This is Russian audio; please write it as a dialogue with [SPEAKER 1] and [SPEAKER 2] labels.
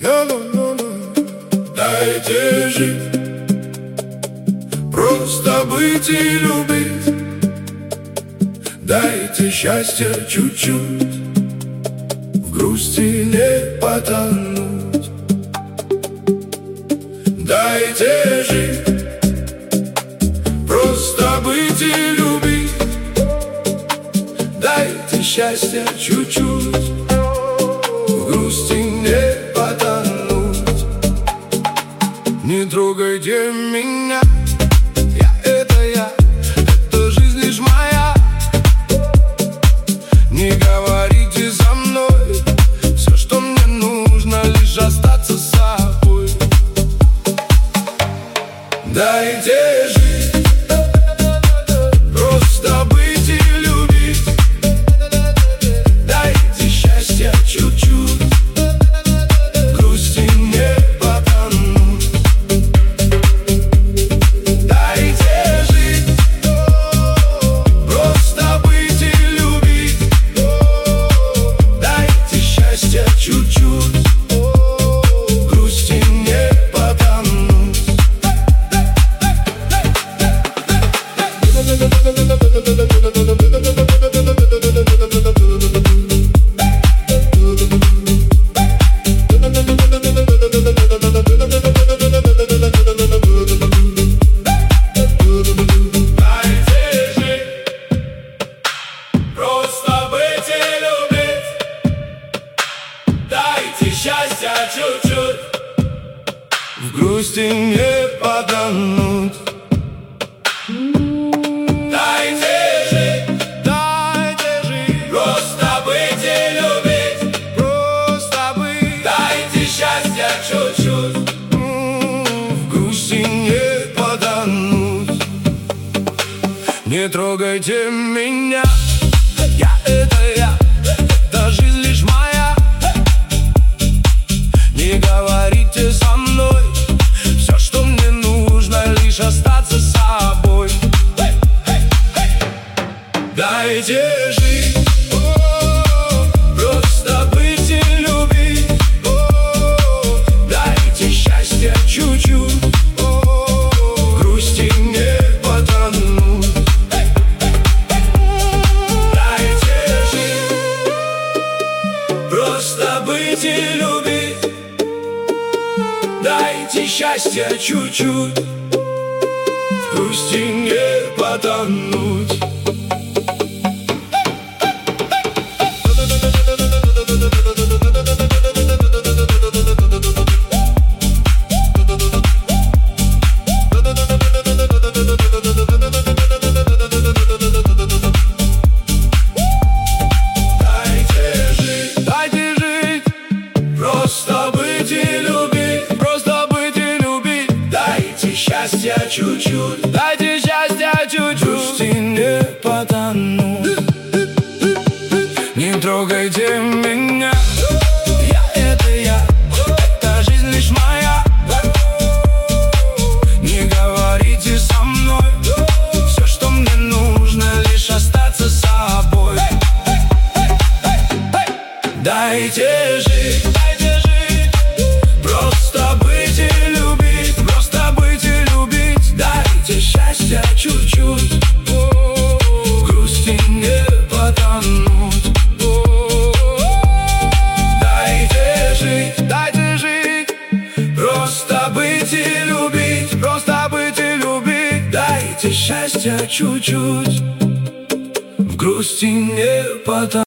[SPEAKER 1] Дайте жить, просто быть и любить. Дайте счастья чуть-чуть, в грусти не потонуть. Дайте жить, просто быть и любить. Дайте счастья чуть-чуть, в грусти не потонуть. Не трогайте меня, это жизнь лишь моя. Не говорите за мной, все, что мне нужно, лишь остаться с собой. Дайте жить, просто быть и любить. Дайте счастья чуть-чуть, в грусти не потонуть. Дайте жить, просто быть и любить. Дайте счастья чуть-чуть, в грусти не потонуть. Счастья чуть-чуть, в грусти не потонуть. Дайте жить, просто быть и любить. Просто быть. Дайте счастья чуть-чуть, в грусти не потонуть. Не трогайте меня, это жизнь лишь моя. Не говорите со мной, все, что мне нужно, лишь остаться с собой. Дайте жить, просто быть и любить. Дайте счастья чуть-чуть, в грусти не потонуть. Дайте жить, просто быть и любить. Дайте счастья чуть-чуть, в грусти не потонуть. Дайте жить, просто быть и любить. Счастья чуть-чуть, дайте счастья чуть-чуть, в грусти не потонуть. Не трогайте меня, это жизнь лишь моя. Не говорите со мной, все, что мне нужно, лишь остаться с собой. Дайте жить, просто быть и любить. Дайте счастья чуть-чуть, в грусти не потонуть. Дайте жить, просто быть и любить. Дайте счастья чуть-чуть, в грусти не потонуть.